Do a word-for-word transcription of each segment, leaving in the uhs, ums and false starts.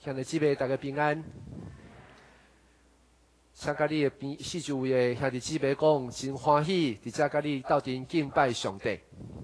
兄弟姊妹，大家平安。请甲你的边四周围的兄弟姊妹讲，真欢喜，伫遮甲你斗阵敬拜上帝。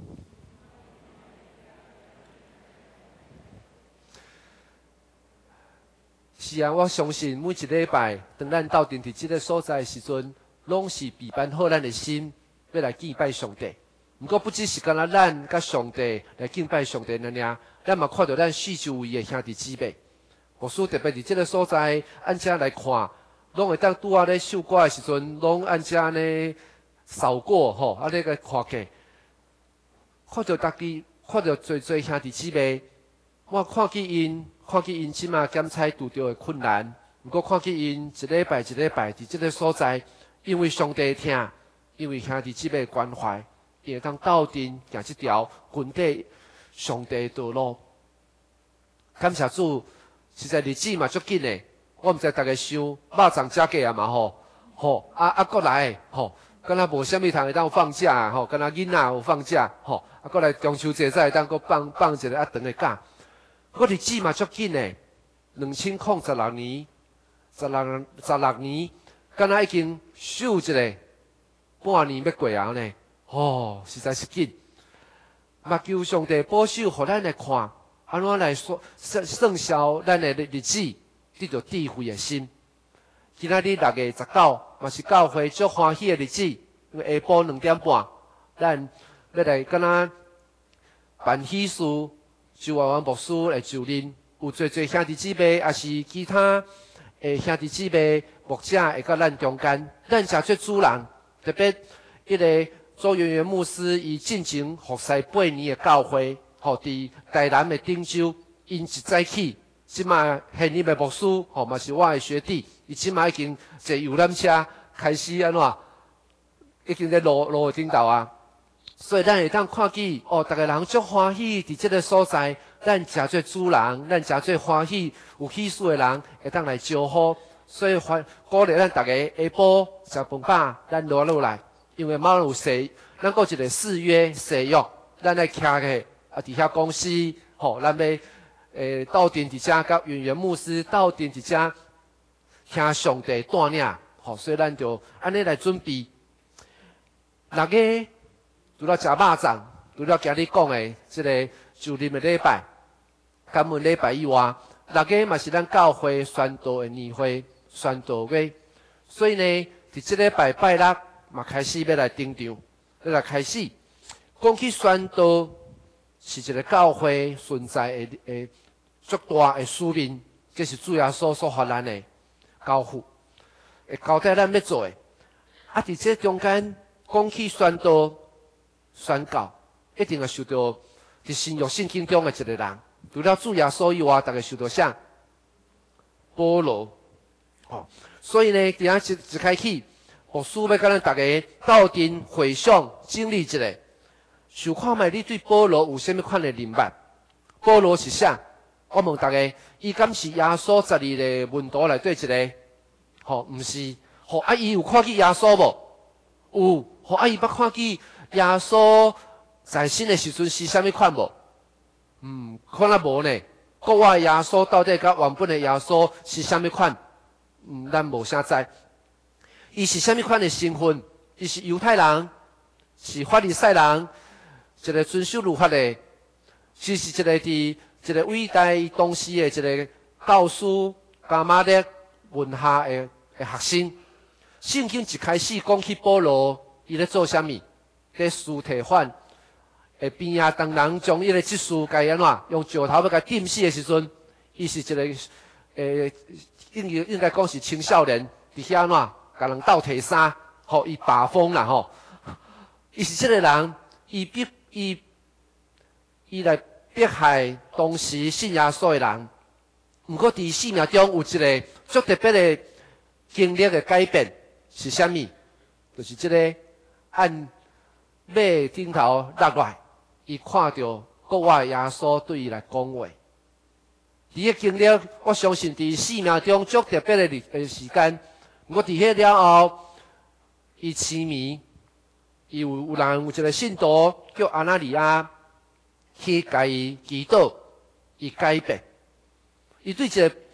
是啊，我相信每一礼拜，当咱斗阵伫即个所在的时阵，拢是备办好咱的心，要来敬拜上帝。毋过不只是干那咱甲上帝来敬拜上帝尔尔，咱嘛看到咱四周围的兄弟姊妹。牧师特别伫即个所在，按遮来看，拢会当拄啊咧唱歌的时阵，拢按遮呢扫过吼，啊咧个看起，看到家己，看到侪侪兄弟姊妹，我看见因，看见因即马检测拄着的困难，毋过看见因一礼拜一礼拜伫即个所在，因为上帝听，因为兄弟姊妹关怀，伊会当斗阵行即条群体上帝道路。感谢主。实在日子嘛足紧诶，我毋知大家想肉粽食过啊嘛吼，吼啊啊过来吼，敢若无啥物通会当放假吼，敢若囡仔有放假吼，啊过来中秋节才会当搁放放一个啊长诶假。我日子嘛足紧诶，两千零十六年，十六十六年，敢若已经守一个半年要过啊呢，吼实在是紧。嘛求上帝保守，互咱来看。安怎来算算消咱的日子，得到智慧的心。今仔日六月十九，嘛是教会最欢喜的日子，因为下晡两点半，咱要来敢若办喜事，就万万牧师来就任，有侪侪兄弟姊妹，也是其他诶兄弟姊妹牧者会到咱中间，咱诚做主人，特别迄个周圆圆牧师伊进前服侍八年的教会。吼，伫台南的汀州，因一早起，即马现任的牧师，吼嘛是我的学弟，伊即马已经坐游览车开始安怎，已经在路路顶头啊。所以咱会当看见，哦，逐个人足欢喜伫即个所在，咱诚做主人，咱诚做欢喜有喜事的人，会当来招呼。所以欢鼓励咱逐个下晡食饭饱，咱落落来，因为马上有誓，咱搁一个誓约誓约，咱来徛起。啊！伫遐公司，吼、哦，咱要诶斗阵伫遮，甲圆圆牧师斗阵伫遮，听上帝带领，吼、哦，所以咱就安尼来准备。六月除了食肉粽，除了今日讲诶即个就任的礼拜、感恩礼拜以外，六月嘛是咱教会宣道的年会、宣道月，所以呢，伫即礼拜拜六嘛开始要来登场，要来开始讲起宣道。是一个教会存在的诶足大的使命，这是主耶稣所发咱的教父，会交代咱要做的。啊，伫这中间讲起宣道、宣教，一定会受到伫新约圣经中的一个人，除了主耶稣以外，大家受到啥？保罗。哦，所以呢，伫遐一一开始，牧师要甲咱大家斗阵回想经历一下。想看卖你对保罗有啥物款的认捌？保罗是啥？我问大家，伊敢是耶稣十二个门徒内底一个？吼，毋是。吼，啊，伊有看见耶稣无？有。吼，啊，伊捌看见耶稣在生的时阵是啥物款无？嗯，可能无呢。国外耶稣到底甲原本的耶稣是啥物款？嗯，咱无啥知。伊是啥物款的身份？伊是犹太人，是法利赛人。一个遵守律法的，是是一个伫一个伟大当时的一个教师加马列门下的的学生。圣经一开始讲起保罗，伊咧做啥物？咧司提反诶边啊，当人将伊个执事该安怎用石头要甲钉死的时阵，伊是一个诶应应该讲是青少年，伫遐安怎甲人斗提衫，吼伊把风啦吼。伊是即个人，伊必。伊伊来迫害当时信耶稣的人，毋过伫生命中有一个足特别的经历的改变是啥物？就是即个按马顶头落来，伊看到国外耶稣对伊来讲话。伫个经历，我相信伫生命中足特别的诶时间。毋过伫迄了后，伊痴迷。伊有有人有一个信徒叫阿那利亚，去甲伊祈祷，伊改变。伊对一个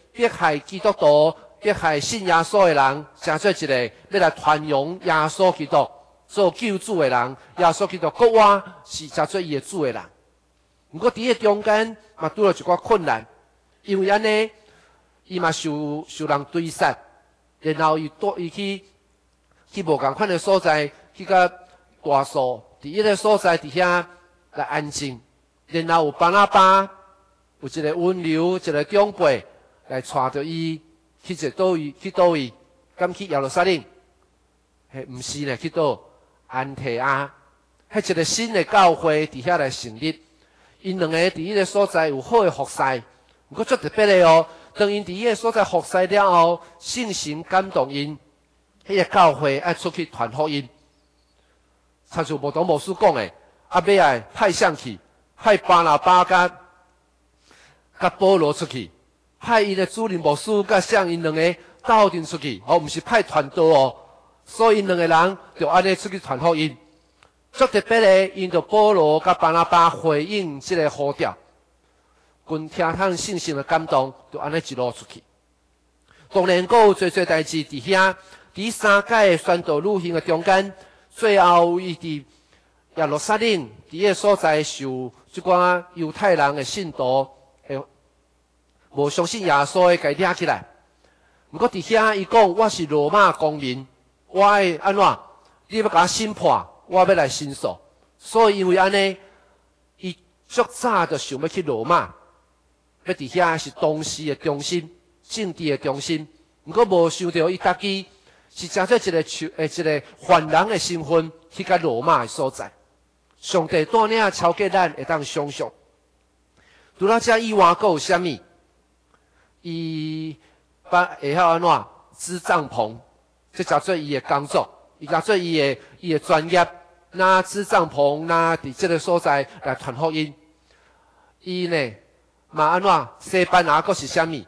迫害基督徒、迫害信耶稣的人，成做一个要来传扬耶稣基督做救主的人。耶稣基督国外是成做伊的主的人。不过伫个中间嘛拄到一寡困难，因为安尼，伊嘛受受人追杀，然后伊带伊去去无共款的所在，去甲大树伫迄个所在伫遐来安静。然后有巴拿巴，有一个温柔，一个长辈来带着伊去一倒位，去倒位，敢去耶路撒冷？嘿，毋是呢，去倒安提阿，迄一个新的教会伫遐来成立。因两个伫迄个所在有好的服侍，不过足特别的哦。当因伫迄个所在服侍了后，圣神感动因，迄个教会爱出去传福音。参像无同牧师讲的，啊，要来派上去，派巴拿巴甲甲保罗出去，派因的主任牧师甲向因两个斗阵出去，哦，毋是派传道哦。所以因两个人就安尼出去传福音。足特别的，因着保罗甲巴拿巴回应这个呼召，均听通信心的感动，就安尼一路出去。当然，阁有侪侪代志伫遐，伫三届宣道旅行的中间，最后伊伫耶路撒冷伫个所在受即寡犹太人的信徒诶，无相信耶稣的，甲伊抓起来。毋过伫遐伊讲，我是罗马公民，我会安怎？你要甲我审判？我要来申诉，所以因为安尼，伊足早就想要去罗马，要伫遐是当时的中心，政治的中心。毋过无想到伊家己是真做一个诶一个犯人的身份去甲罗马的所在。上帝带领超过咱会当想象。除了这以外，阁有啥物？伊把会晓安怎支帐篷，这叫做伊的工作，伊叫做伊的伊的专业。那支帐篷，那伫这个所在来传福音。伊呢，嘛安怎？西班牙阁是啥物？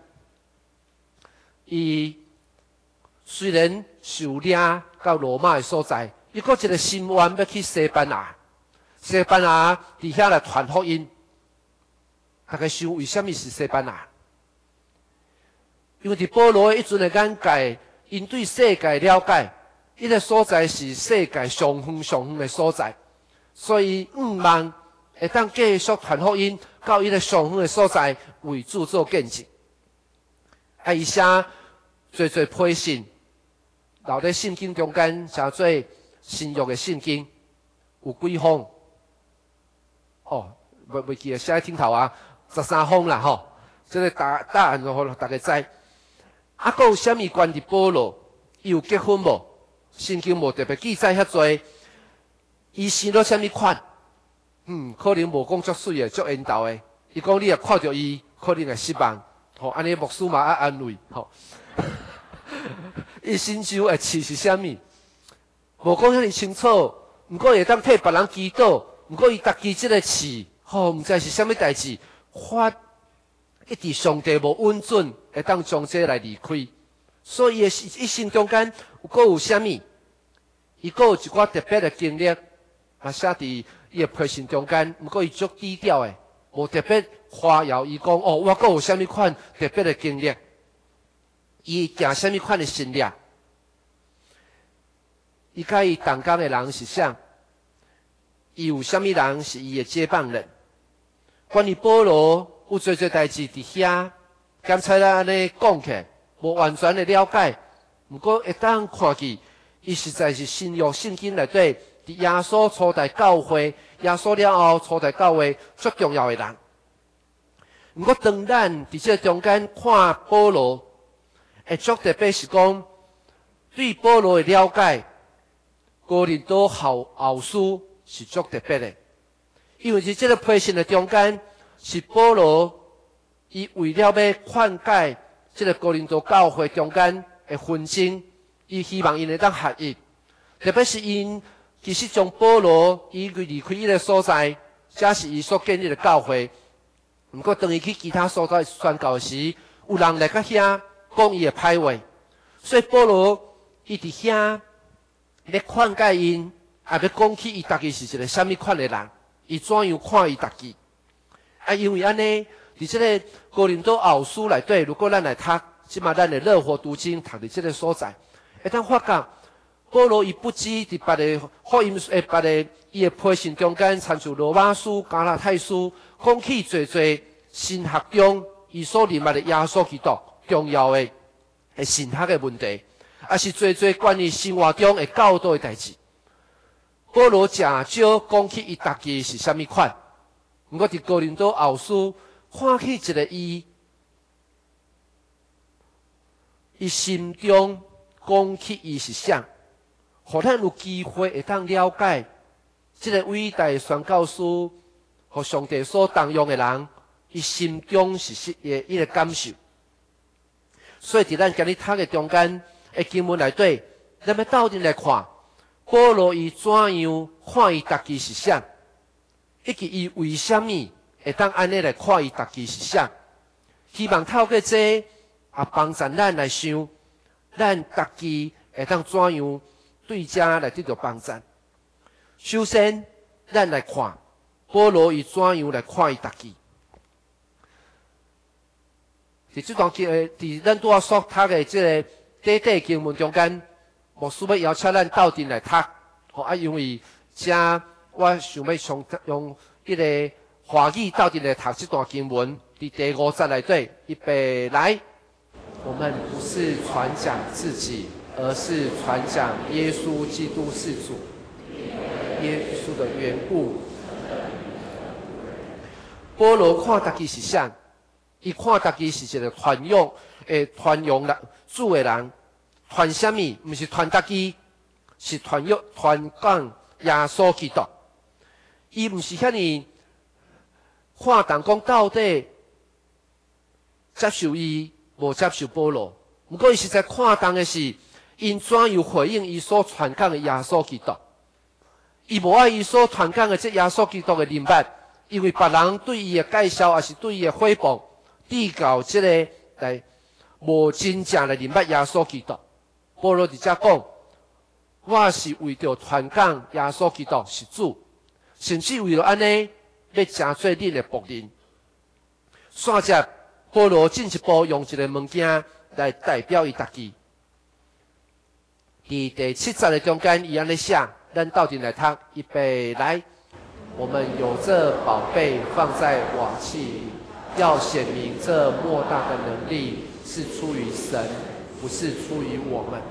伊虽然受领到罗马的所在，伊阁一个心愿要去西班牙。西班牙伫遐来传福音。大家想为什么是西班牙？因为伫保罗一阵的眼界，因对世界了解。伊个所在是世界上远上远的所在，所以毋望会当继续传福音到伊个上远的所在为主做见证。啊，伊写做做批信，留在圣经中间，写做新约的圣经，有几封？哦，袂袂记啊，写喺顶头啊，十三封啦吼。这个答答案就好大家知。啊，阁有啥物关于保罗？伊有结婚无？圣经无特别记载遐多，伊生了啥物款？嗯，可能无讲足水诶，足缘投诶。伊讲你若看到伊，可能会失望。吼、哦，安尼牧师嘛爱安慰。吼、哦，伊身上诶刺是啥物？无讲遐尼清楚。毋过会当替别人祈祷。毋过伊家己即个刺，吼、哦，毋知是啥物代志，发一直上帝无允准，会当将这来离开。所以伊诶一生中间。有阁有啥物？伊阁有一寡特别的经历，嘛写伫伊的批信中间。毋过伊足低调的，无特别夸耀。伊讲哦，我阁有啥物款特别的经历？伊行啥物款的信念？伊甲伊同工的人是啥？伊有啥物人是伊的接棒人？关于保罗有做做代志伫遐，刚才咱安尼讲起，无完全的了解。毋过会当看见，伊实在是新约圣经内底，伫耶稣初代教会，耶稣了后初代教会最重要的人。毋过当咱伫这中间看保罗，会足特别是讲对保罗的了解，哥林多后后书是足特别的，因为伫这个批信的中间，是保罗伊为了要劝解这个哥林多教会中间。的纷争，伊希望因会当合一，特别是因其实将保罗伊离开伊个所在，这是伊所建立的教会。毋过当伊去其他所在宣教时，有人来甲遐讲伊的歹话，所以保罗伊伫遐要劝解因，也要讲起伊家己是一个啥物款的人，伊怎样看伊家己。啊，因为安尼，伫伫这个哥林多后书内底，如果咱来读，即嘛咱的热火读经，读伫这个所在，会当发觉保罗伊不止伫别个福音诶，别个伊诶批信中间，参像罗马书、加拉太书，讲起侪侪神学中伊所认识的耶稣基督重要诶诶神学诶问题，也是侪侪关于生活中会教导诶代志。保罗诚少讲起伊家己是啥物款，毋过伫哥林多后书看起一个伊，伊心中讲起伊是啥，互咱有机会会当了解即个伟大宣教师，互上帝所动用诶人，伊心中是是诶伊个感受。所以伫咱今日读诶中间诶经文内底，咱要斗阵来看。保罗伊怎样看伊家己是啥，以及伊为虾米会当安尼来看伊家己是啥？希望透过这也帮助咱来想，咱家己会当怎样对遮来得到帮助。首先，咱来看保罗伊怎样来看伊家己。伫这段经诶，伫咱拄仔所读诶即个短短经文中间。牧师要邀请咱斗阵来读，吼啊！因为遮我想要上用一个华语斗阵来读这段经文，伫第五节内底，预备来。我们不是传讲自己，而是传讲耶稣基督是主，耶稣的缘故。保罗看家己是啥？伊看家己是一个传扬诶，传扬人主诶人。传什么？不是传家己，是传约传讲耶稣基督。伊不是遐尼看重讲到底接受伊，无接受保罗。不过伊实在看重的是，因怎样回应伊所传讲的耶稣基督。伊无爱伊所传讲的这耶稣基督的人物，因为别人对伊的介绍，也是对伊的诽谤，递到这个来无真正的人物耶稣基督。保罗伫遮讲，我是为着传讲耶稣基督是主，甚至为了安尼要成做恁的仆人。煞接保罗进一步用一个物件来代表伊家己。伫第七节的中间，伊安尼写，咱斗阵来读，预备来。我们有这宝贝放在瓦器里，要显明这莫大的能力是出于神。不是出于我们。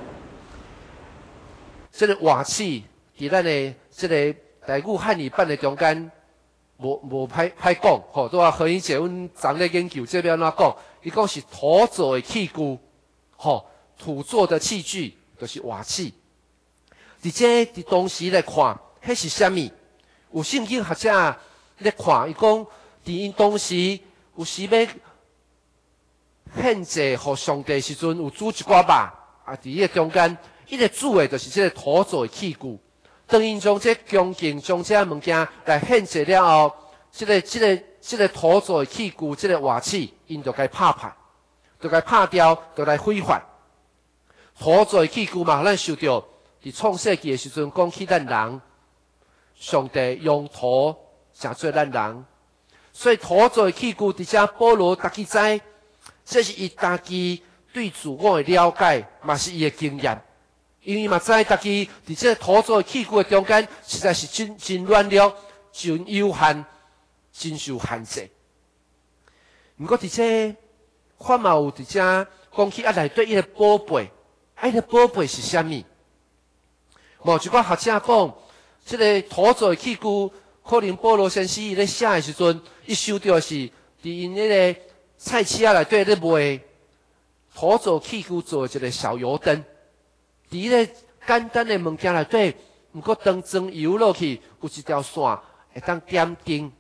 这个瓦器伫咱的这个台语汉语版的中间，无无歹歹讲，吼，都话何英姐阮昨咧研究这边怎讲？伊讲是土做的器具，吼，土做的器具就是瓦器。伫这伫当时来看，迄是啥物？有圣经学者咧看，伊讲伫因当时有时要献祭互上帝时阵，有煮一寡肉，啊，伫迄个中间，伊个煮的就是这个土做的器具。当因将这恭敬将这物件来献祭了后，这个、这个、这个土做的器具，这个瓦器，因就该拍拍，就该拍掉，就来毁坏。土做的器具嘛，咱受到伫创世纪的时阵讲起咱人，上帝用土成做咱人，所以土做的器具，伫遮保罗家己知。这是伊家己对自我的了解，嘛是伊的经验。因为嘛知家己伫这个土做的器具的中间，实在是真真软弱、真有限、真受限制。毋过伫这看嘛有伫遮讲起啊内底伊个宝贝，啊伊个宝贝是啥物？无一寡学者讲，这个土做的器具，可能保罗先生伊咧写的时阵，伊收到的是伫因迄个。菜市仔内底咧卖土做器具做一个小油灯，伫迄个简单的物件内底，毋过当装油落去，有一条线会当点灯。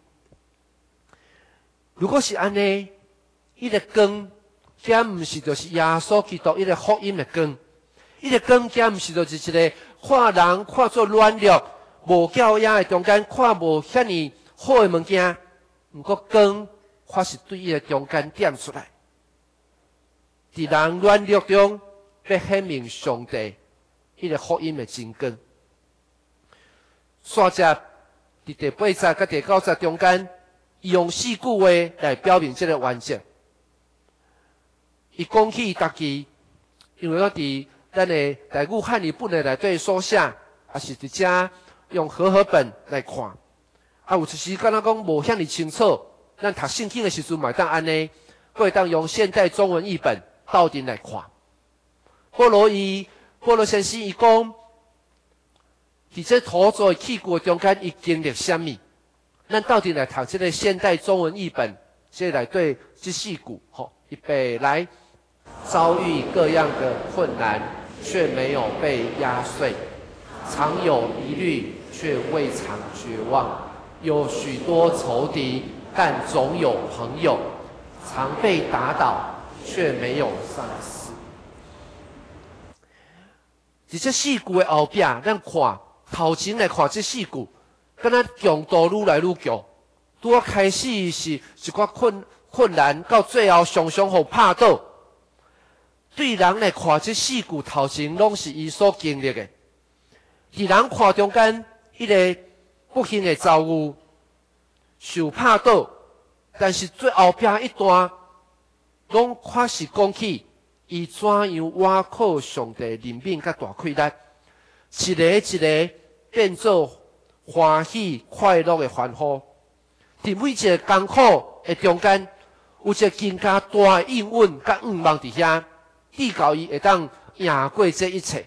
如果是安尼，迄个光，遐毋是就是耶稣基督迄个福音的光，迄个光遐毋是就是一个看人看作软弱、无教养的中间，看无遐尼好的物件，毋过光。却是对伊个中间点出来，伫人软弱中，要显明上帝迄个福音的真光。煞接伫第八节甲第九节中间， 用四句话来表明这个完整。伊讲起家己，因为我伫咱的台语汉语本的内底所写，也是直接用和合本来看。啊，有一时敢若讲无遐尼清楚，咱读圣经的时阵嘛当安尼，佫会当用现代中文译本斗阵来看。保罗伊，保罗先生伊讲，伫这土造的器具中间，伊经历啥物？咱斗阵来读这个现代中文译本，这内底这四句，吼，预备来。遭遇各样的困难，却没有被压碎；常有疑虑，却未尝绝望；有许多仇敌，但总有朋友；常被打倒，却没有丧失。伫这四句的后壁，咱看头前来看这四句，敢若强度愈来愈强。拄啊开始是一寡困困难，到最后常常互拍倒。对人来看，这四句头前拢是伊所经历的。伫人看中间，迄个不幸的遭遇，受拍倒，但是最后壁一段，拢确实讲起伊怎样倚靠上帝怜悯甲大快乐，一个一个变做欢喜快乐的欢呼。伫每一个艰苦的中间，有一个更加大的应允甲愿望伫遐。地教伊会当赢过这一切。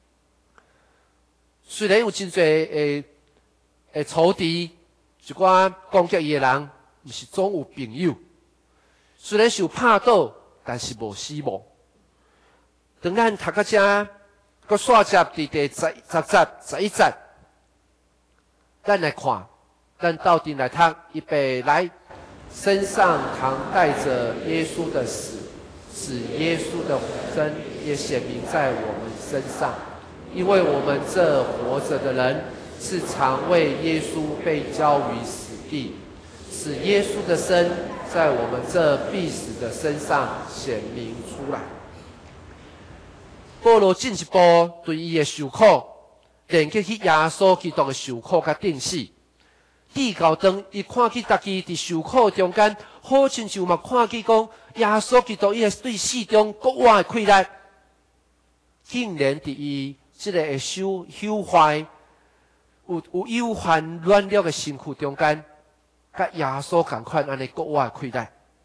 虽然有真侪诶诶仇敌，一寡攻击伊诶人，毋是总有朋友。虽然受拍倒，但是无死亡。当咱读到遮，佮煞接伫第十、十节、十一节，咱来看，咱斗阵来读，预备来，身上扛带着耶稣的死。使耶稣的真也显明在我们身上，因为我们这活着的人是常为耶稣被交于死地，使耶稣的生在我们这必死的身上显明出来。保罗进一步对伊的受苦，连接去耶稣基督的受苦甲定死。地教当伊看见家己伫受苦中间，好亲像嘛看见讲耶稣基督伊个对死中国外的快乐，竟然伫伊即个会受朽坏、有有忧患软弱的身躯中间，甲耶稣同款安尼国外的快乐。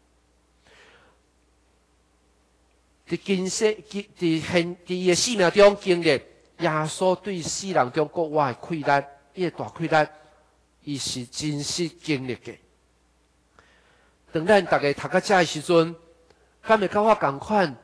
伫今世、伫现、伫伊个生命中经历耶稣对世人中国外的快乐，伊个大快乐。伊是真实经历的。当咱大家读到遮的时阵，敢会甲我同款？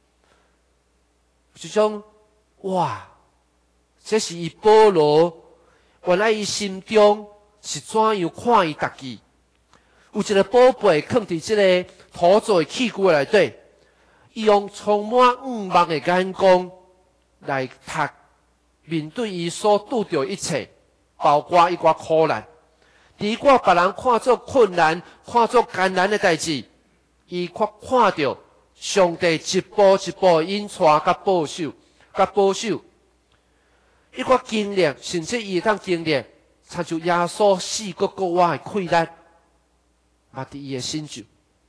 一种哇，这是伊保罗原来伊心中是怎样看伊家己？有一个宝贝藏伫这个土造的器具内底，伊用充满愿望的眼光来读，面对伊所拄着一切，包括一寡苦难。伫我别人看作困难、看作艰难的代志，伊却看到上帝一步一步引带、甲保守、甲保守。伊却经历，甚至伊会当经历，参像耶稣死国国外的快乐，嘛伫伊的心中。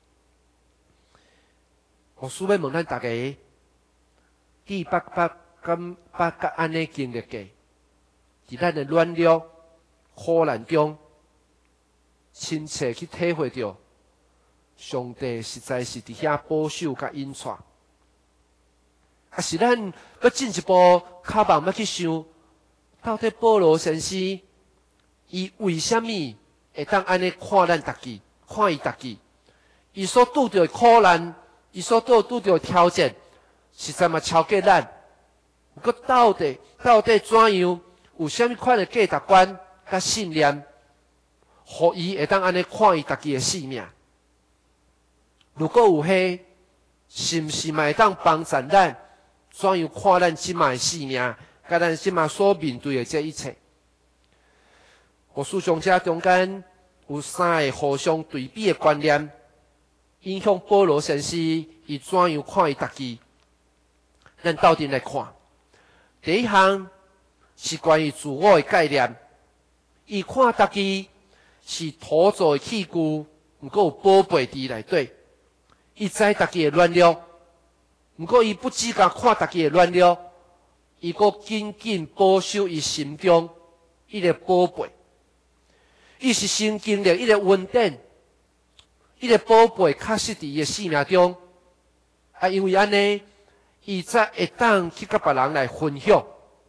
我需要问咱大家，第八八敢八甲安尼经历过，伫咱的软弱、苦难中。亲切去体会到，上帝实在是伫遐保守甲引带。啊，是咱要进一步较慢要去想，到底保罗先生，伊为虾米会当安尼看咱家己，看伊家己？伊所拄着的苦难，伊所拄拄着的挑战，实在嘛超过咱。不过到底到底怎样？有虾米款的价值观甲信念？互伊会当安尼看伊家己的性命，如果有迄，是毋是嘛会当帮助咱怎样看咱即卖性命，甲咱即卖所面对的这一切？我思想这中间有三个互相对比的观念，影响保罗先生伊怎样看伊家己。咱斗阵来看，第一项是关于自我的概念，伊看家己。 是土造的器具，毋过有宝贝伫内底。伊知大家的软弱，毋过伊不只甲看大家的软弱，伊阁紧紧保守伊心中伊个宝贝。伊是先经历伊个稳定，伊个宝贝确实伫伊个生命中。啊，因为安尼，伊才会当去甲别人来分享。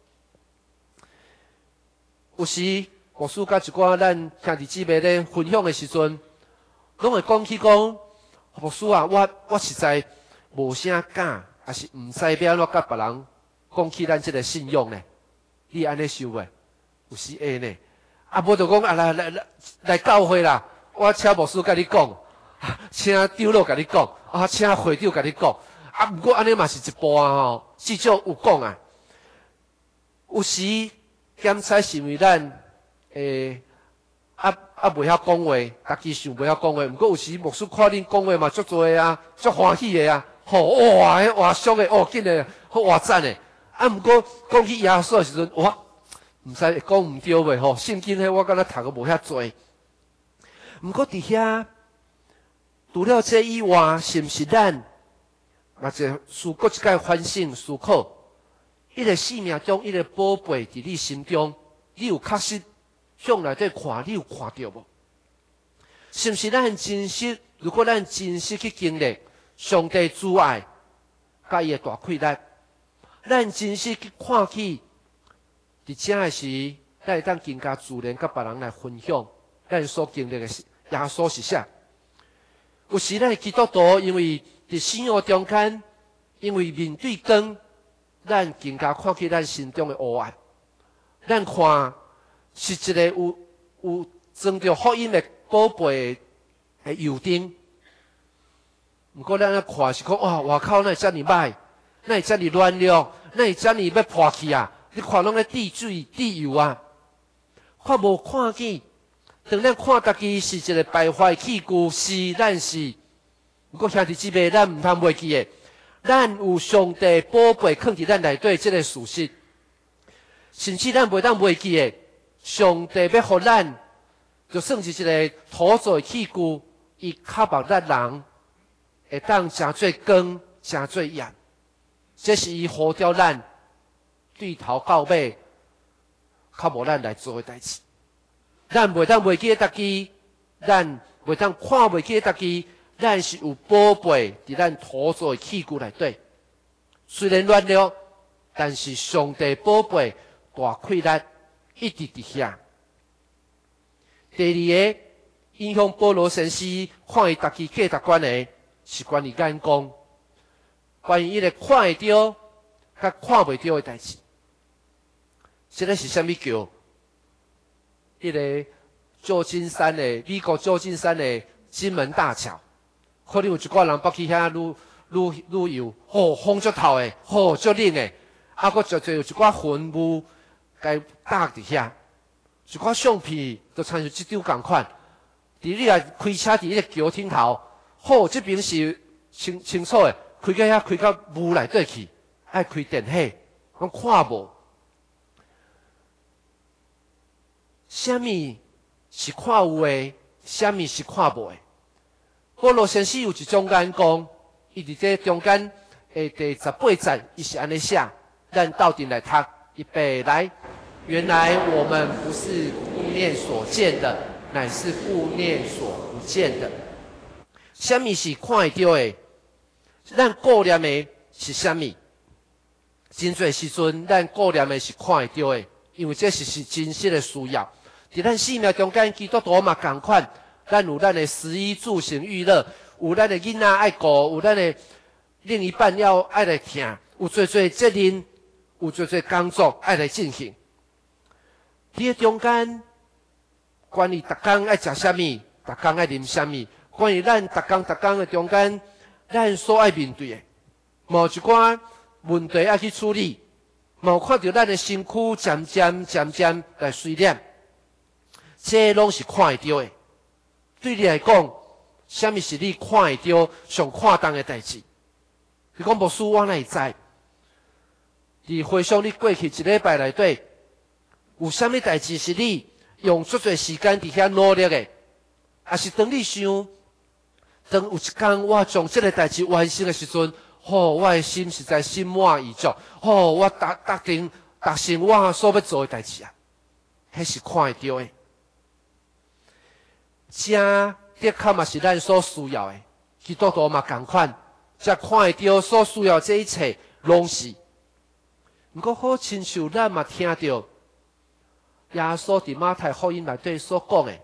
有时，牧师甲一寡咱兄弟姊妹咧分享的时阵，拢会讲起讲，牧师啊，我我实在无啥敢，也是毋知要安怎甲别人讲起咱即个信仰呢？你安尼想袂？有时会呢。啊，无就讲啊来来来来教会啦，我请牧师甲你讲，啊、请长老甲你讲，啊，请会长甲你讲。啊，毋过安尼嘛是一步啊吼，至少有讲啊。有时检查是因为咱诶啊啊袂晓讲话，家己想袂晓讲话。毋过有时牧师看恁讲话嘛足多的啊，足欢喜的啊，吼哇，迄哇俗的哦，紧的好哇赞的。啊，毋过讲起耶稣的时阵，哇，毋知讲毋对袂吼？圣经迄我敢若读个无遐多。毋过伫遐除了这以外，是毋是咱？嘛，就思过一解反省思考，伊个生命中，伊个宝贝伫你心中，你有确实向内底看，你有看到无？是毋是咱真实？如果咱真实去经历上帝主爱，甲伊个大快乐，咱真实去看起，伫遮个时，咱会当更加自然甲别人来分享咱所经历个耶稣是啥？有时咱基督徒因为伫生活中间，因为面对光，咱更加看起咱心中的黑暗。咱看是一个有有装着福音的宝贝的油灯。毋过咱咧看是讲，哇，外口哪会遮尔歹，哪会遮尔软弱，哪会遮尔要破去啊？你看拢咧滴水滴油啊，看无看见。当咱看家己是一个败坏器具，是咱是。不过兄弟姊妹，咱毋通袂记诶，咱有上帝宝贝藏伫咱内底即个事实，甚至咱袂当袂记诶，上帝要互咱，就算是一个土造诶器具，伊较望咱人会当诚做光，诚做盐，这是伊呼召咱对头到尾，较无咱来做诶代志。咱袂当袂记诶，家己，咱袂当看袂记诶，家己。咱是有宝贝伫咱土造的器具内底，虽然软弱，但是上帝宝贝大快乐一直伫遐。第二个影响保罗先生看伊家己价值观的，是关于眼光，关于伊个看会到甲看袂到的代志。这个是啥物叫？迄个旧金山的美国旧金山的金门大桥。可能有一寡人北去遐旅旅旅游，吼、哦、风足透诶，吼、哦、足冷诶，啊，佫就就有一寡云雾，该搭伫遐，一寡相片都参像即张共款。伫你来开车伫迄个桥顶头，吼、哦，即边是清清楚诶，开到遐开到雾内底去，爱开电火，拢看无。啥物是看有诶？啥物是看无诶？保罗先生有一种眼光，伊伫这中间诶第十八节，伊是安尼写，咱斗阵来读，预备来。原来我们不是顾念所见的，乃是顾念所不见的。什么是看会到的？咱顾念的是什么？真侪时阵，咱顾念的是看会到的，因为这是是真实的需要。伫咱生命中间，基督徒嘛同款。咱有咱的食衣住行娱乐，有咱的囡仔爱顾，有咱的另一半要爱来听，有做做责任，有做做工作爱来进行。伫个中间，关于逐工爱食啥物，逐工爱啉啥物，关于咱逐工逐工的中间，咱所爱面对的，某一寡问题爱去处理，某看到咱的身躯渐渐渐渐来衰减，这拢是看会到的。对你来讲，什么是你看会到、上看重的代志？你讲牧师，我哪会知？伫回想你过去一礼拜内底，有啥物代志是你用足侪时间伫遐努力的，还是当你想，当有一天我将这个代志完成的时阵，吼、哦，我的心实在心满意足，吼、哦，我达达成达成我所要做的代志啊，迄是看会到的。这的确嘛是咱所需要的，基督徒嘛同款，才看会到所需要这一切拢是。不过好亲像咱嘛听到耶稣伫马太福音内底所讲的，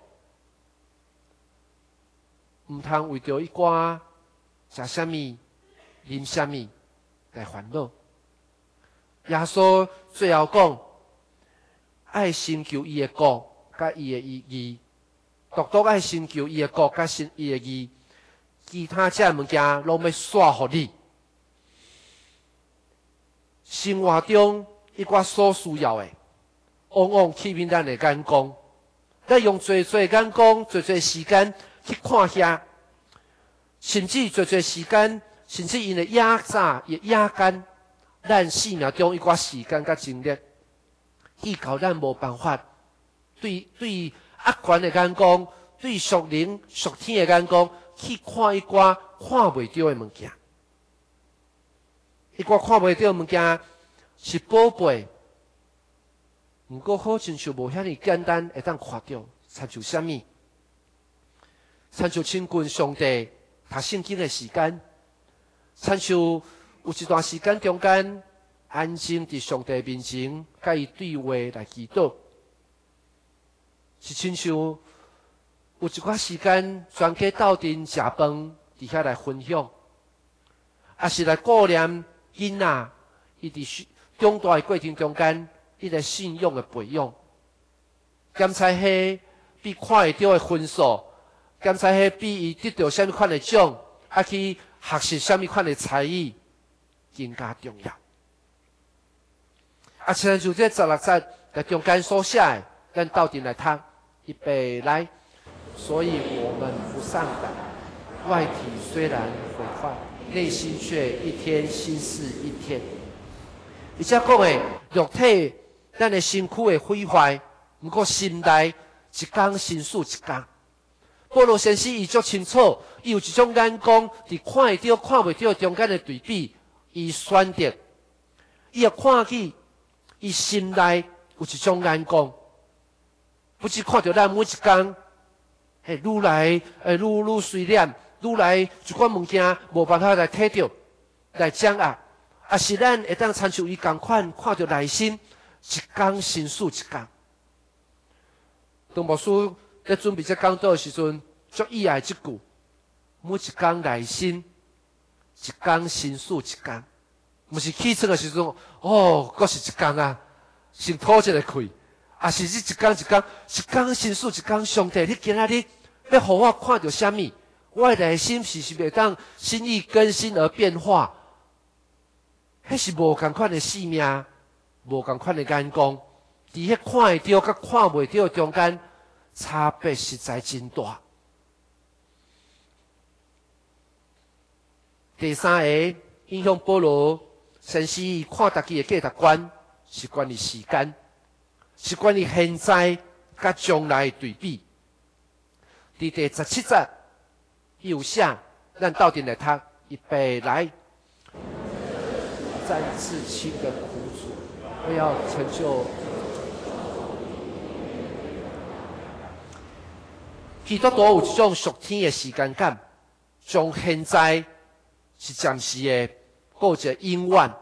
毋通为着伊寡食啥物、啉啥物来烦恼。耶稣最后讲，爱先求伊的国，甲伊的意义，独独爱先求伊的国，甲先伊的义，其他这物件拢要煞互你。生活中一寡所需要的，往往欺骗咱的眼光，咱用最最眼光、最最时间去看遐，甚至最最时间，甚至因的压榨、也压干咱四秒钟一寡时间甲精力，去搞咱无办法对对恶权的眼光、对属灵、属天的眼光去看一寡看袂到的物件。一寡看袂到的物件是宝贝，不过好亲像无遐尼简单会当看到，参像啥物？参像亲近上帝读圣经的时间，参像有一段时间中间安静伫上帝面前，甲伊对话来祈祷，是亲像有一寡时间全家斗阵食饭，伫遐来分享，也是来顾念囡仔，伊伫长大的过程中间，伊个信仰的培养。检查迄比看会到的分数，检查迄比伊得到啥物款的奖，啊去学习啥物款的才艺，更加重要。啊，亲像这十六节在中间所写的，咱斗阵来读，预备来。所以我们不上胆，外体虽然毁坏，内心却一天新似一天。而且讲的肉体，咱的身躯会毁坏，不过心内一天新似一天。保罗先生伊足清楚，伊有一种眼光，伫看会到、看袂到中间的对比，伊选择，伊要看去，伊心内有一种眼光，不是看到咱每一天。嘿，愈来诶，愈愈随念，愈来一款物件无办法来体着，来掌握，也是咱会当参照伊共款，看着内心一天新似一天。当牧师在准备这讲道的时阵，足意爱这句：每一天内心一天新似一天，毋是起床的时阵，哦，阁是一天啊，先吐一个气。啊，是日一天一天，一天新似一天。上帝，你今仔日要互我看到啥物？我的内心是是袂当心意更新而变化？迄是无共款的性命，无共款的眼光。伫迄看会到甲看袂到中间，差别实在真大。第三个影响保罗，先是看家己的价值观，是关于时间。是关于现在甲将来的对比。伫第十七节有写，咱斗阵来读，预备来。再次亲的苦主，我要成就。基督徒有一种属天的时间感，将现在是暂时的过一个永远。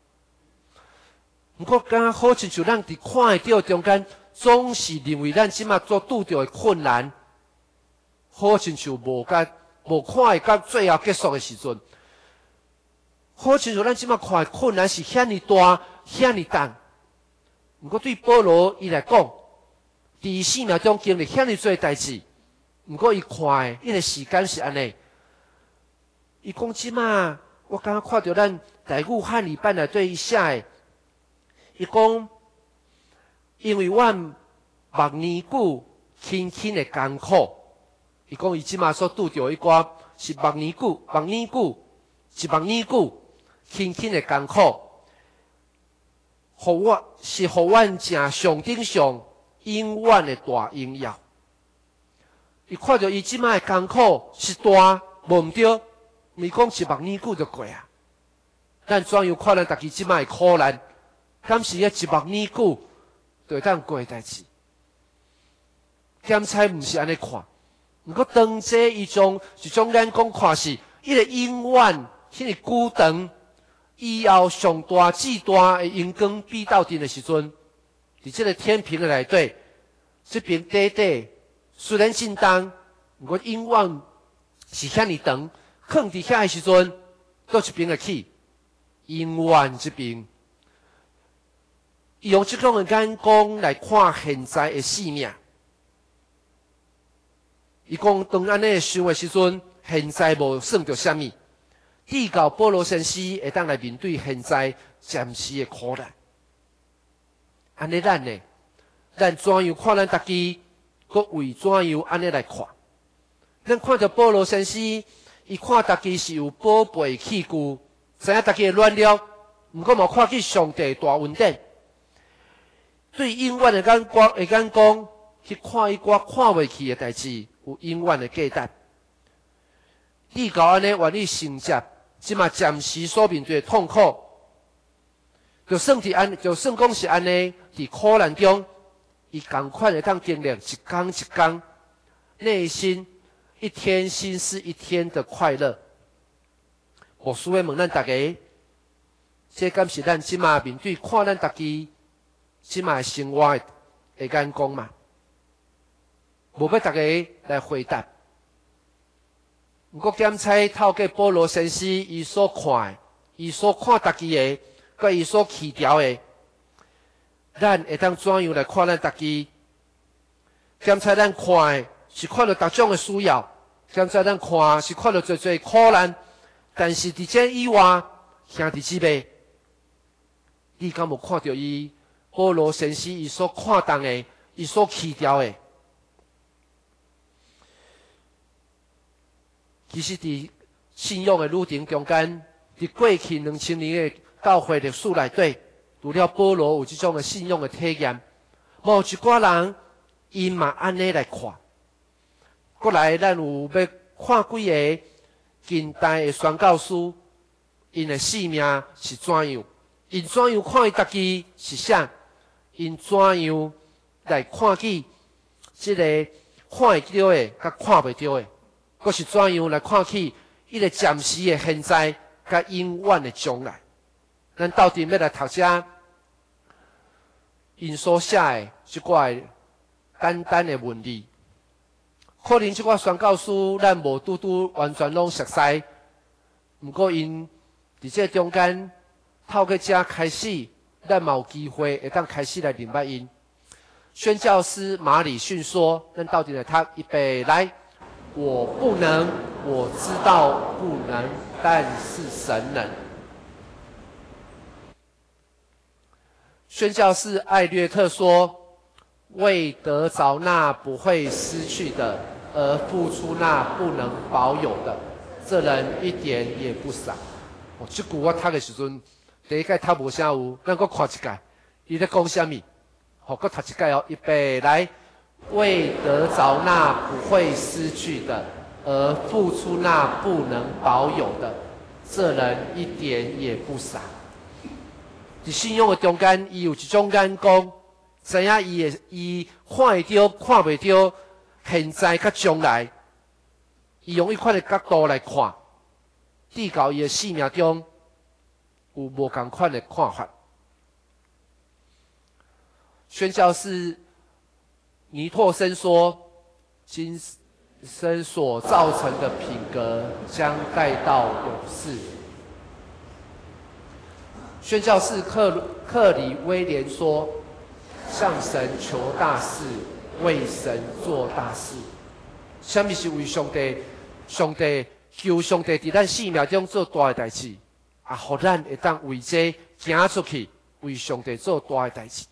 不过，刚好亲像咱伫看会到中间，总是认为咱即马所拄着的困难，好亲像无甲无看会到最后结束的时阵，好亲像咱即马看的困难是遐尼大、遐尼重。不过对保罗伊来讲，伫四秒钟经历遐尼多代志，不过伊看的伊个时间是安尼。伊讲即马，我刚刚看到咱台语汉语版内对伊写的。伊讲，因为阮万年久轻轻的艰苦，伊讲伊即马所拄着一寡是万年久、万年久、一万年久轻轻的艰苦，互我是互阮正上顶上永远的大荣耀。伊看到伊即摆的艰苦是大，无毋对，毋是讲一目年久就过啊。咱怎样看咱家己即摆的苦难，敢是迄一目年久就会当过的代志？检采毋是安尼看，毋过当这伊种一种眼光看是，伊个永远迄个久长，以后上大至大的阳光比斗阵的时阵，伫即个天平的内底，这边短短。虽然震动，不过永远是遐尼长，放伫遐的时阵，倒一边会起，永远这边。伊用这种的眼光来看现在的生命。伊讲当安尼想的时阵，现在无算着啥物，至到保罗先生会当来面对现在暂时的苦难。安尼咱呢，咱怎样看咱家己？佮为怎样安尼来看？咱看到保罗先生，伊看家己是有宝贝器具，知影家己的软弱，毋过嘛看见上帝大恩典。对永远的眼光的眼光，去看伊我看袂起的代志，有永远的价值。至到安尼愿意承接，即嘛暂时所面对的痛苦，就算伫安，就算讲是安尼，伫苦难中。伊同款会当经历一天一天，内心一天心思一天的快乐。我需要问咱大家，这敢是咱即马面对看咱家己即马生活的眼光嘛？无要大家来回答。毋过检采透过保罗先生伊所看的，伊所看家己的，佮伊所去掉的。咱会当怎样来看咱家己？检采咱看的是看到各种的需要，检采咱看是看到最最苦难，但是伫这以外，兄弟姊妹，你敢有看到伊保罗先生伊所看重的，伊所去掉的？其实伫信仰的旅程中间，伫过去两千年的教会历史内底。除了保罗有这种的信仰的体验，无一寡人因嘛安尼来看。过来，咱有要看几个近代的宣教师，因的生命是怎样？因怎样看伊家己是啥？因怎样来看见这个看会到的，甲看袂到的？佫是怎样来看起伊个暂时的现在，甲永远的将来？咱到底要来读遮因所写的即寡简单的文字，可能即寡宣教师咱无拄拄完全拢熟悉，毋过因伫这中间透过遮开始，咱嘛有机会会当开始来明白因。宣教师马里逊说：“咱到底来读预备来，我不能，我知道不能，但是神能。”宣教士艾略特说：“为得着那不会失去的，而付出那不能保有的，这人一点也不傻。”哦，这句我读的时阵，第一届读无啥有，咱搁看一届，伊在讲啥物？好，搁读一届哦，预备来，为得着那不会失去的，而付出那不能保有的，这人一点也不傻。伫信仰的中间，伊有一种眼光，知影伊的伊看会到、看袂到，现在甲将来，伊用伊款的角度来看，至到伊的生命中有无共款的看法。宣教士尼托森说：“今生所造成的品格，将带到永世。”宣教士克克里威廉说：“向神求大事，为神做大事。”什么是为上帝？上帝求上帝伫咱生命中做大的代志，啊，互咱会当为这行出去，为上帝做大的代志。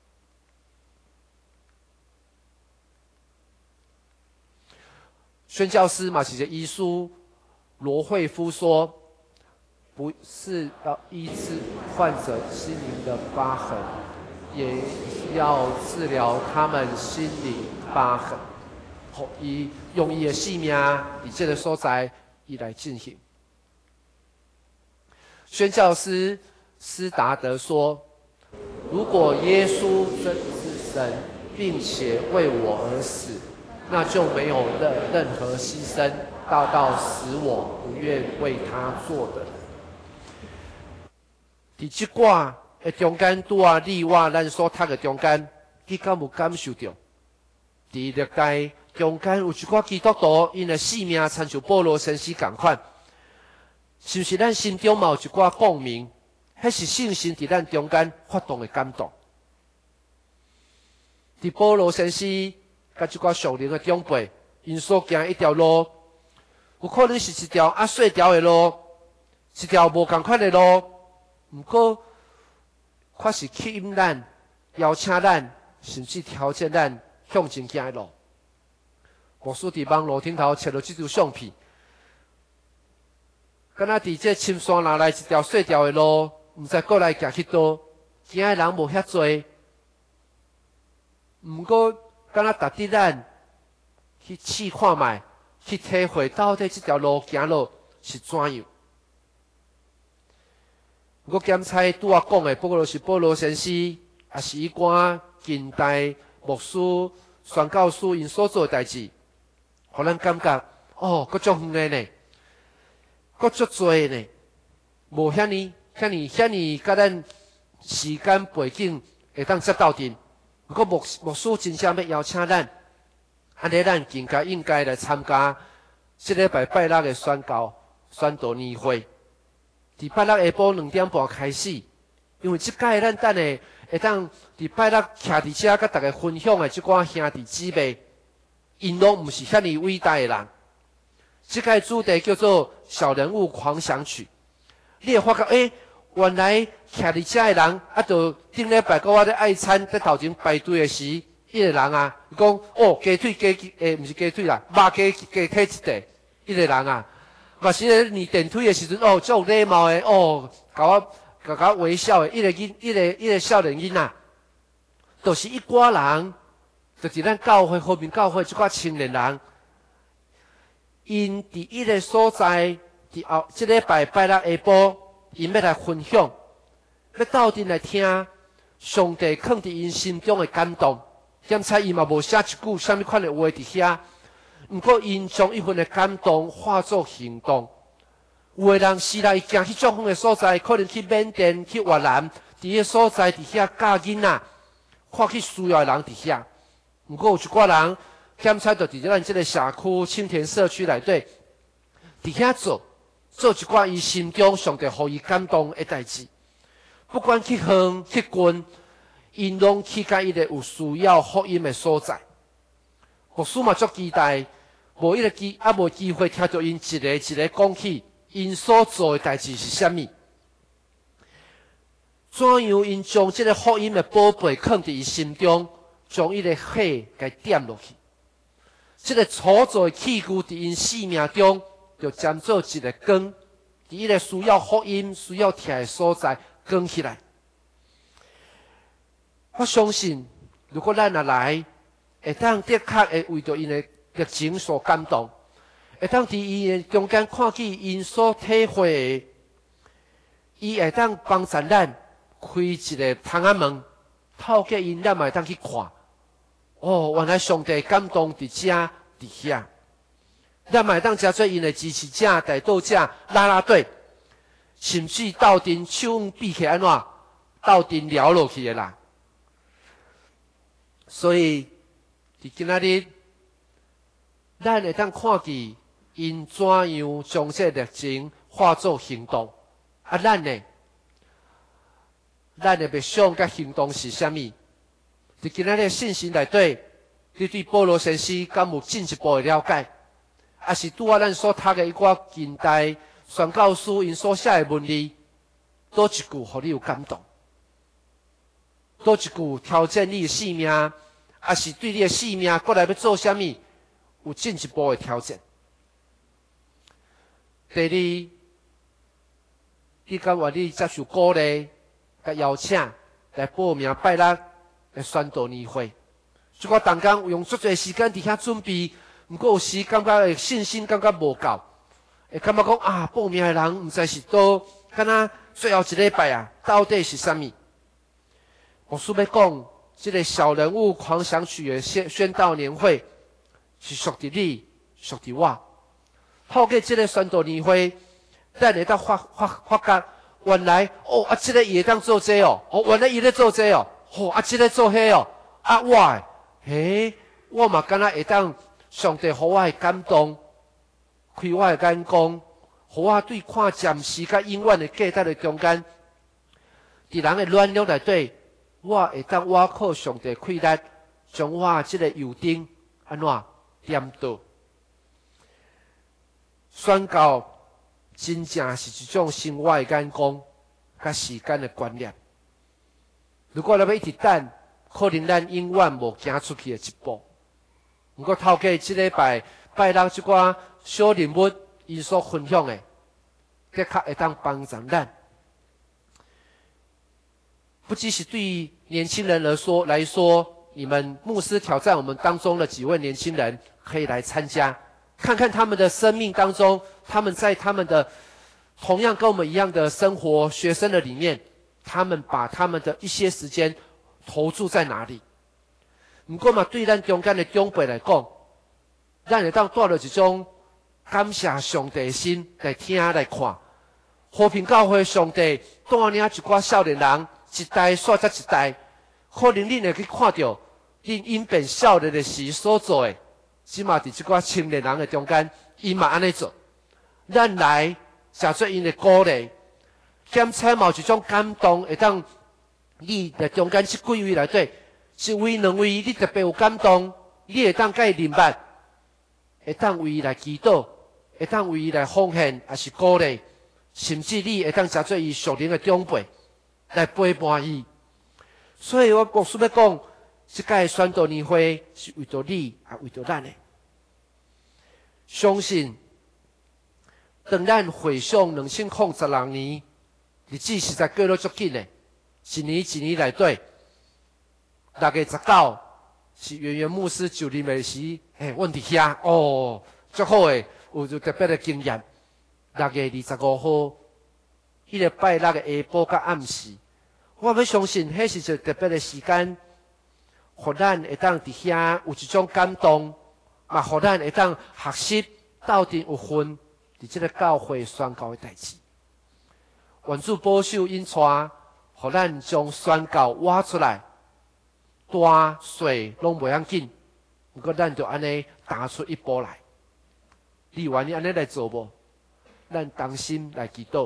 宣教师嘛是一个医师，罗惠夫说。不是要医治患者心灵的疤痕， 也要治疗他们心里疤痕。好，以用伊的性命以这个所在，伊来进行。宣教师斯达德说：“如果耶稣真是神，并且为我而死，那就没有任任何牺牲大到使我不愿为他做的。”伫即挂的中间，拄啊你我咱所读的中间，你敢有感受到？伫历代中间有一寡基督徒，因的性命亲像保罗先生同款，是不是咱心中嘛有一寡共鸣？迄是信心伫咱中间发动的感动。伫保罗先生甲一寡属灵的长辈，因所行一条路，有可能是一条啊细条的路，一条无共款的路，毋过却是吸引咱、邀请咱，甚至挑战咱向前行的路。牧师伫网络顶头找到这张相片，敢若伫这深山哪来一条细条的路，毋知过来行去倒，行的人无遐多。毋过，敢若值得咱去试看卖，去体会到底这条路行路是怎样。我检查拄仔讲的，不过就是保罗先生，也是一寡近代牧师、宣教师因所做的代志，互咱感觉哦，搁足远的呢，搁足多的呢，无遐尼、遐尼、遐尼，甲咱时间背景会当接斗阵。不过牧牧师真正要邀请咱，安尼咱更加应该来参加这礼拜拜六的宣教宣道年会。伫拜六下晡两点半开始，因为即届咱等下会当伫拜六徛伫遮，甲大家分享的即寡兄弟姊妹，因拢毋是遐尼伟大的人。即届主题叫做“小人物狂想曲”，你会发觉诶。原来徛伫遮的人，啊，就顶礼拜跟我咧爱餐在头前排队的时，迄个人啊，伊讲哦，鸡腿鸡诶，毋是鸡腿啦，肉鸡鸡腿一块，迄个人啊，嘛是咧念电梯的时阵，哦，足有礼貌的，哦，甲我甲甲我微笑的，迄个囡，迄个迄个少年囡仔，就是一寡人，就是咱教会后面教会即寡青年人，因伫迄个所在，伫后即礼拜拜六下晡。因要来分享，要斗阵来听上帝放伫因心中的感动。检查伊嘛无写一句啥物款的话伫遐，毋过因将迄份的感动化作行动。有的人是来行去种远的所在，可能去缅甸、去越南，伫个所在伫遐教囡仔，看去需要的人伫遐。毋过有一寡人检查到伫咱即个社区青田社区内底，伫遐做。做一寡伊心中上帝互伊感动的代志，不管去远去近，因拢去甲伊个有需要福音的所在。牧师嘛足期待，无迄个机啊无机会听到因一个一个讲起因所做的代志是啥物，怎样因将即个福音的宝贝放伫伊心中，将伊个火给点落去。即、这个粗糙的器具伫因生命中。就占做一个光，伫一个需要福音、需要听的所在，光起来。我相信，如果咱若来，会当的确会为着因的热情所感动，会当伫伊的中间看见因所体会的，伊会当帮助咱开一个窗仔门，透过因，咱嘛会当去看。哦，原来上帝感动伫遮伫遐。咱嘛会当加做因的支持者、带导者、拉拉队，甚至斗阵手比起安怎，斗阵聊落去的啦。所以，伫今仔日，咱会当看见因怎样将这热情化作行动。啊，咱呢？咱的别想甲行动是啥物？伫今仔日信息内底，你对保罗先生敢有进一步的了解？也是拄仔咱所读的一寡近代宣教师因所写的文字，多一句互你有感动？多一句挑战你的性命，也是对你的性命过来要做啥物有进一步的挑战？第二，你敢愿你接受鼓励、甲邀请， 来报名拜六来宣道年会。即个当天有用足侪时间伫遐准备，毋过有时感觉会信心感觉无够，会感觉讲啊，报名的人毋知是倒，敢若最后一礼拜啊，到底是啥物？我是要讲，这个小人物狂想曲的宣宣道年会，是属于你，属于我。透过这个宣道年会，咱会当发发发觉，原来哦啊，这个伊会当做这哦，哦，原来伊咧做这哦，哦啊，这个做迄哦，啊我，嘿，我嘛敢若会当上帝互我的感动，开我的眼光，互我对看暂时甲永远的价值的中间，伫人的软弱内底，我会当我靠上帝开力，将我这个油灯安怎点倒。宣教真正是一种生活的眼光，甲时间的观念。如果咱要一直等，可能咱永远无行出去的一步。不过透过这礼拜拜六这寡小人物因所分享的，的确会当帮助咱。不只是对于年轻人来说来说，你们牧师挑战我们当中的几位年轻人可以来参加。看看他们的生命当中，他们在他们的同样跟我们一样的生活、学生的里面，他们把他们的一些时间投注在哪里？不过嘛，对咱中间的长辈来讲，咱会当带着一种感谢上帝的心来听来看。和平教会上帝带领一寡少年人，一代刷接一代，可能恁会去看到恁因变少年的时所做的。起码伫即寡青年人的中间，伊嘛安尼做，咱来写出因的鼓励，兼且嘛有一种感动，会当你伫中间即几位内底，一位两位你特别有感动，你会当甲伊认捌，会当为伊来祈祷，会当为伊来奉献，也是鼓励，甚至你会当写出伊属灵的长辈来陪伴伊。所以我牧师要讲。这届宣道年会是为着你，也为着咱的。相信，当咱回想两千零十六年，日子实在过得足紧的，一年一年来对。六月十九是圆圆牧师就任的时，嘿，阮伫遐哦，足好诶，有就特别的经验。六月二十五号，迄个拜六的下晡甲暗时，我要相信，迄是一个特别的时间。互咱会当伫遐有一种感动，嘛，互咱会当学习到底有份伫即个教会宣教的代志。愿主保守引带，互咱将宣教挖出来，大小拢袂要紧，不过咱就安尼踏出一步来。你愿意安尼来做无？咱同心来祈祷。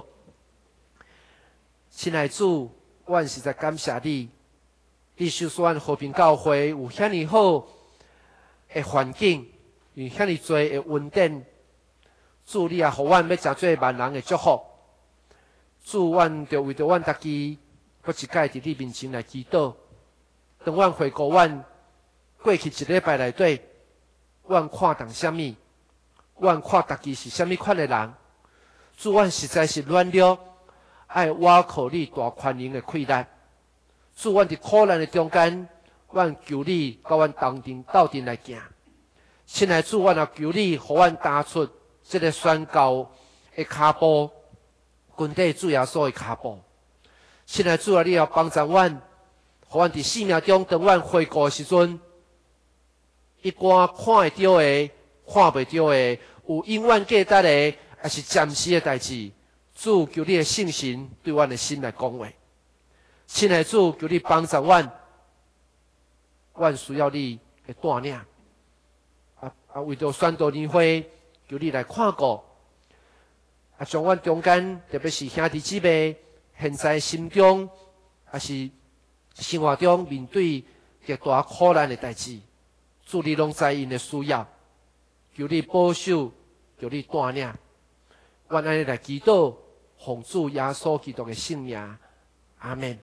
亲爱的主，我实在感谢你。你受选和平教会有遐尼好的环境，有遐尼多的稳定。主，你也互阮要真做万人的祝福。主，阮就为着阮家己，搁一届伫你面前来祈祷。当阮回顾阮过去一礼拜内底，阮看重啥物？阮看家己是啥物款的人？主，阮实在是软弱，爱我靠你大宽容的开力。主，阮伫苦难的中间，阮求你甲阮同阵斗阵来行。亲爱的主，阮也求你，互阮踏出这个宣教的脚步，军队主耶稣的脚步。亲爱的主啊，你要帮助阮，互阮伫生命中，当阮回顾的时阵，一寡看会到的、看袂到的，有永远价值的，还是暂时的代志。主，求你的圣神对阮的心来讲话。亲爱的主，求你帮助阮，阮需要你的带领。啊啊，为着宣道年会，求你来看顾，啊，将阮中间，特别是兄弟姊妹，现在心中，还是生活中面对极大苦难的代志，主你拢知因的需要，求你保守，求你带领。阮安尼来祈祷，奉主耶稣基督的圣名，阿门。